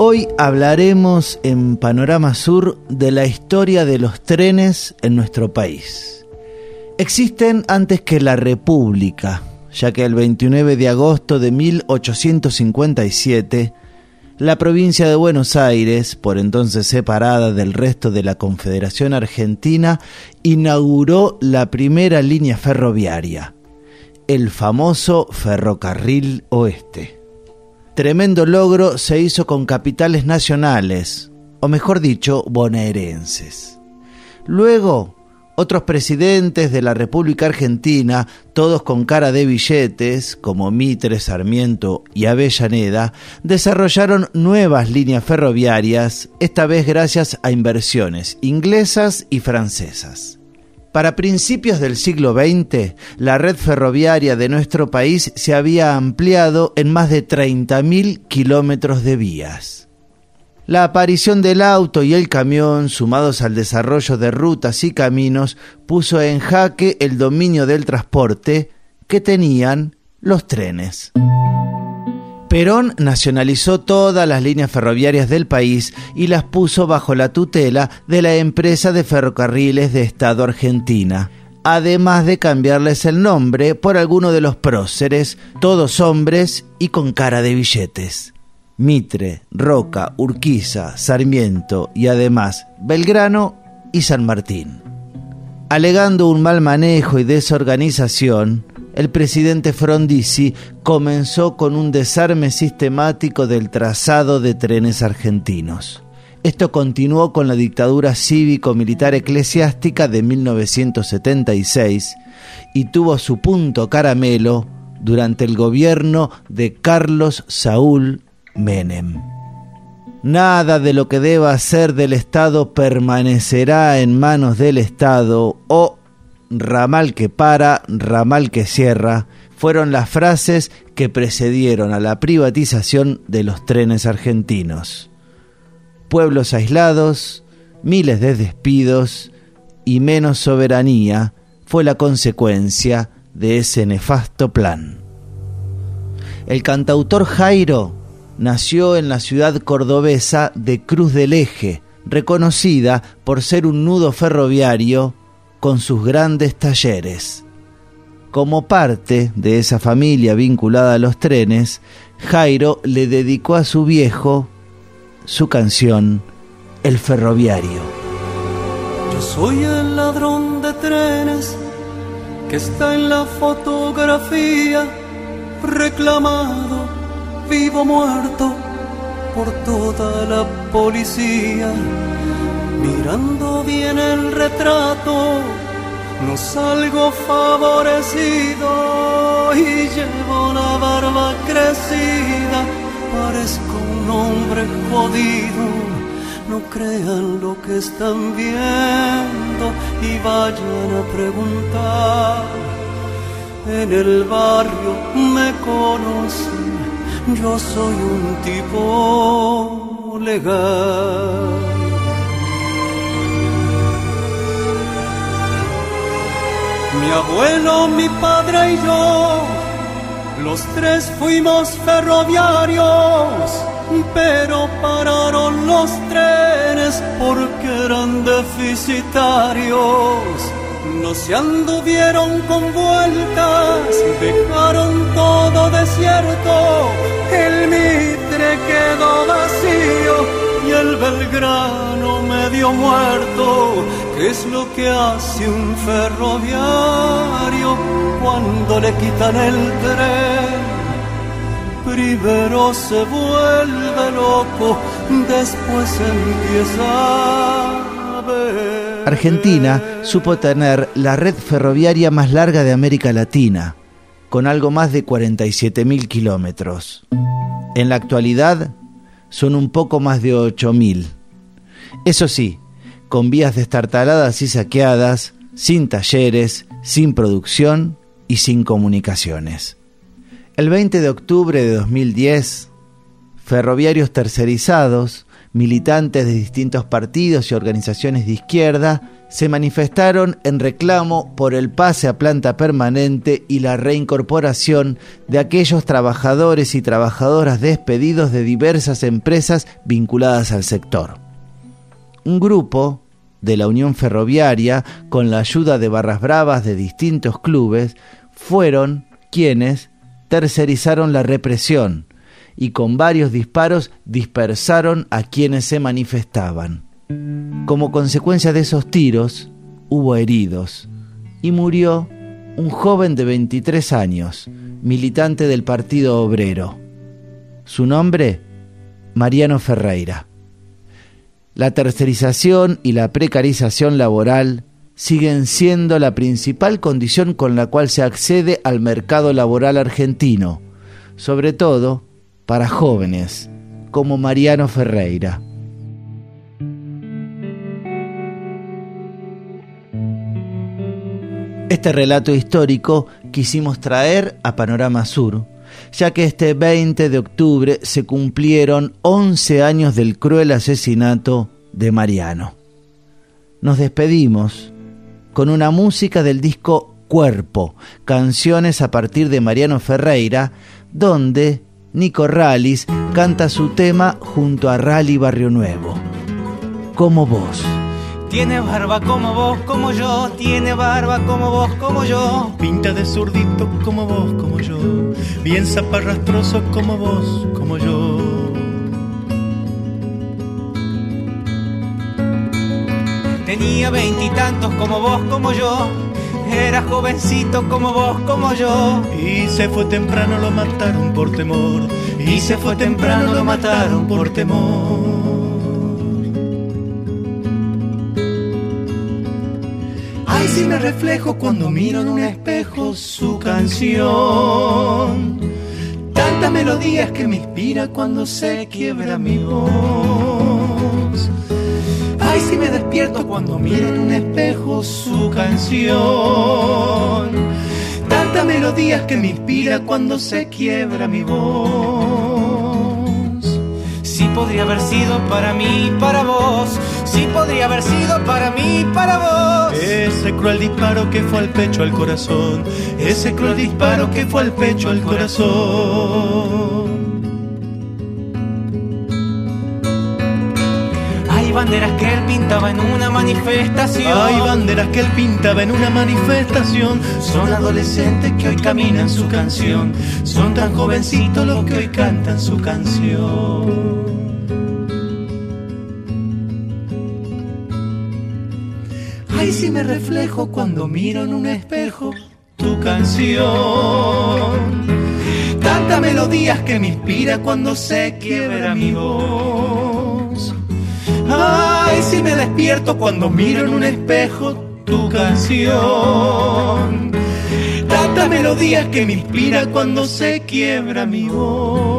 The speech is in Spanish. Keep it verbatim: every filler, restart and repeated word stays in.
Hoy hablaremos en Panorama Sur de la historia de los trenes en nuestro país. Existen antes que la República, ya que el veintinueve de agosto de mil ochocientos cincuenta y siete, la provincia de Buenos Aires, por entonces separada del resto de la Confederación Argentina, inauguró la primera línea ferroviaria, el famoso Ferrocarril Oeste. Tremendo logro se hizo con capitales nacionales, o mejor dicho, bonaerenses. Luego, otros presidentes de la República Argentina, todos con cara de billetes, como Mitre, Sarmiento y Avellaneda, desarrollaron nuevas líneas ferroviarias, esta vez gracias a inversiones inglesas y francesas. Para principios del siglo veinte, la red ferroviaria de nuestro país se había ampliado en más de treinta mil kilómetros de vías. La aparición del auto y el camión, sumados al desarrollo de rutas y caminos, puso en jaque el dominio del transporte que tenían los trenes. Perón nacionalizó todas las líneas ferroviarias del país y las puso bajo la tutela de la empresa de ferrocarriles de Estado Argentina, además de cambiarles el nombre por alguno de los próceres, todos hombres y con cara de billetes: Mitre, Roca, Urquiza, Sarmiento y además Belgrano y San Martín. Alegando un mal manejo y desorganización, el presidente Frondizi comenzó con un desarme sistemático del trazado de trenes argentinos. Esto continuó con la dictadura cívico-militar eclesiástica de mil novecientos setenta y seis y tuvo su punto caramelo durante el gobierno de Carlos Saúl Menem. Nada de lo que deba ser del Estado permanecerá en manos del Estado, o ramal que para, ramal que cierra, fueron las frases que precedieron a la privatización de los trenes argentinos. Pueblos aislados, miles de despidos y menos soberanía fue la consecuencia de ese nefasto plan. El cantautor Jairo nació en la ciudad cordobesa de Cruz del Eje, reconocida por ser un nudo ferroviario con sus grandes talleres. Como parte de esa familia vinculada a los trenes, Jairo le dedicó a su viejo su canción El Ferroviario. Yo soy el ladrón de trenes que está en la fotografía, reclamado, vivo o muerto, por toda la policía. Mirando bien el retrato, no salgo favorecido y llevo la barba crecida, parezco un hombre jodido. No crean lo que están viendo y vayan a preguntar. En el barrio me conocen, yo soy un tipo legal. Mi abuelo, mi padre y yo, los tres fuimos ferroviarios, pero pararon los trenes porque eran deficitarios. No se anduvieron con vueltas, dejaron todo desierto, el Mitre quedó vacío y el Belgrano medio muerto. ¿Qué es lo que hace un ferroviario cuando le quitan el tren? Primero se vuelve loco, después empieza a ver. Argentina supo tener la red ferroviaria más larga de América Latina, con algo más de cuarenta y siete mil kilómetros. En la actualidad son un poco más de ocho mil. Eso sí, con vías destartaladas y saqueadas, sin talleres, sin producción y sin comunicaciones. El veinte de octubre de dos mil diez, ferroviarios tercerizados, militantes de distintos partidos y organizaciones de izquierda, se manifestaron en reclamo por el pase a planta permanente y la reincorporación de aquellos trabajadores y trabajadoras despedidos de diversas empresas vinculadas al sector. Un grupo de la Unión Ferroviaria, con la ayuda de barras bravas de distintos clubes, fueron quienes tercerizaron la represión y con varios disparos dispersaron a quienes se manifestaban. Como consecuencia de esos tiros, hubo heridos y murió un joven de veintitrés años, militante del Partido Obrero. Su nombre, Mariano Ferreira. La tercerización y la precarización laboral siguen siendo la principal condición con la cual se accede al mercado laboral argentino, sobre todo para jóvenes como Mariano Ferreira. Este relato histórico quisimos traer a Panorama Sur, ya que este veinte de octubre se cumplieron once años del cruel asesinato de Mariano. Nos despedimos con una música del disco Cuerpo, canciones a partir de Mariano Ferreira, donde Nico Rallis canta su tema junto a Rally Barrio Nuevo. Como vos. Tiene barba como vos, como yo. Tiene barba como vos, como yo. Pinta de zurdito como vos, como yo. Bien zaparrastroso como vos, como yo. Tenía veintitantos como vos, como yo. Era jovencito como vos, como yo. Y se fue temprano, lo mataron por temor. Y se fue temprano, lo mataron por temor. Ay, si me reflejo cuando miro en un espejo su canción. Tantas melodías que me inspira cuando se quiebra mi voz. Ay, si me despierto cuando miro en un espejo su canción. Tantas melodías que me inspira cuando se quiebra mi voz. Sí podría haber sido para mí, para vos. Sí podría haber sido para mí, para vos. Ese cruel disparo que fue al pecho, al corazón. Ese cruel disparo que fue al pecho, al corazón. Hay banderas que él pintaba en una manifestación. Hay banderas que él pintaba en una manifestación. Son adolescentes que hoy caminan su canción. Son tan jovencitos los que hoy cantan su canción. Ay, si me reflejo cuando miro en un espejo tu canción. Tantas melodías que me inspira cuando se quiebra mi voz. Ay, si me despierto cuando miro en un espejo tu canción. Tantas melodías que me inspira cuando se quiebra mi voz.